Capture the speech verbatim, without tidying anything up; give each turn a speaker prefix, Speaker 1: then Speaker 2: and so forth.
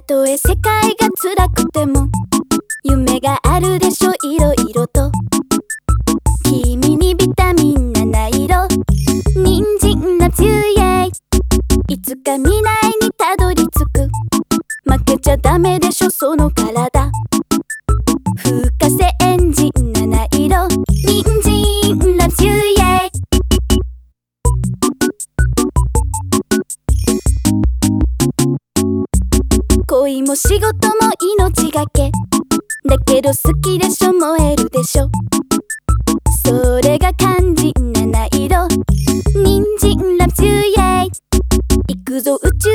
Speaker 1: とえ世界が辛くても夢があるでしょ、いろいろと。君にビタミンなな色、人参ラブユーイエイ。いつか未来にたどり着く、負けちゃダメでしょその体。深瀬エンジンなな色、人参ラブユーイエイ。恋も仕事も命がけだけど好きでしょ、燃えるでしょ。それが肝心なな色、人参ラブユーイエイ。行くぞ宇宙